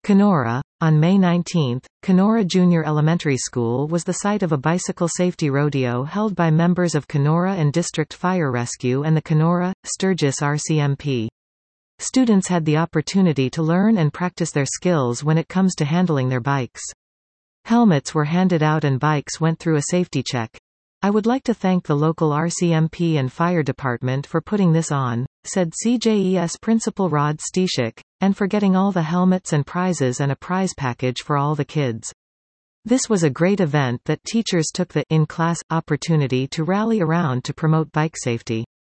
Kenora. On May 19, Kenora Junior Elementary School was the site of a bicycle safety rodeo held by members of Kenora and District Fire Rescue and the Kenora, Sturgis RCMP. Students had the opportunity to learn and practice their skills when it comes to handling their bikes. Helmets were handed out and bikes went through a safety check. "I would like to thank the local RCMP and fire department for putting this on," said CJES Principal Rod Steshik, "and for getting all the helmets and prizes and a prize package for all the kids. This was a great event that teachers took the in-class opportunity to rally around to promote bike safety."